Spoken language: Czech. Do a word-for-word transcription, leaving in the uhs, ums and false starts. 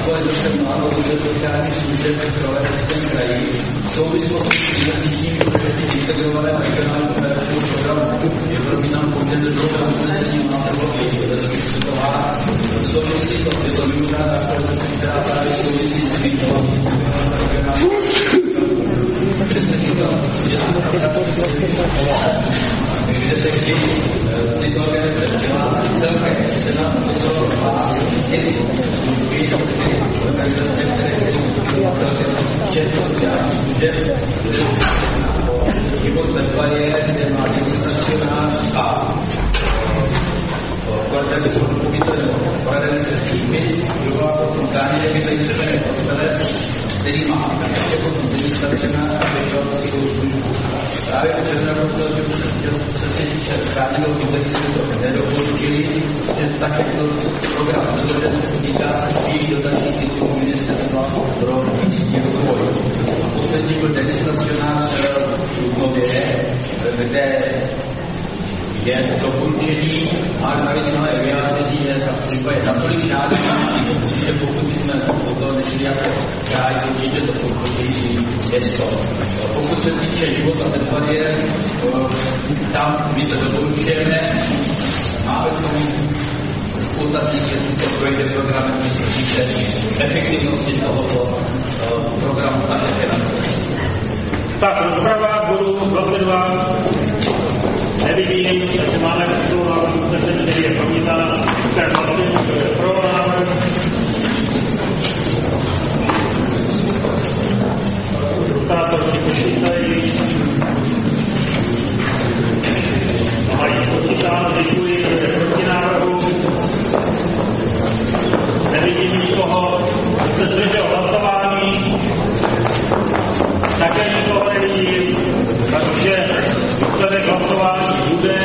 aktualizace návrhu ze sociálních služeb v Královéhradeckém kraji v souvislosti s investičními projekty integrovaného regionálního operačního programu. Je to nám poměrně program usnesení na v souvisí to, je to využádá aktualizace, která právě souvisí s vytvořením regionálního kde se chtějí tyto organizace přihlásit celkem se na tyto chtěli tyto organizace, které chtějí celkem šest sociálních služeb život bez bariér, kde má administracionář a poradenské týmy, zároveň je tady převedený hospodář, který má ještě potom administracionář a vyžadatelskou službu. Právě předmětem toho, že se se týče správného bydlení, to nedoporučili, že tak, jak to program předložen, týká se spíš dotačních titulů ministerstva pro místní rozvoj. Poslední byl administracionář v Nově, kde je doporučení, ale navíc malé vyjádření je ta služba je natolik žádná, že pokud jsme o to nešli jako kraj, určitě to podpořící město. Pokud se týče života bez bariér, tam my to doporučujeme, máme v tom otazník, jestli to projde programem, co se týče efektivnosti tohoto programu a nefinance. Tak, rozprava bodu dvacet dva nevidím, takže máme takovou návrhu usnesení, který je promítán. Jsem hlasování, kdo je pro návrh. Rutátor si počítají. Mají počítáno, děkuji, kdo je proti návrhu. Nevidím nikoho, kdo se zdržel hlasování. Také nikoho nevidím, takže výsledek hlasování bude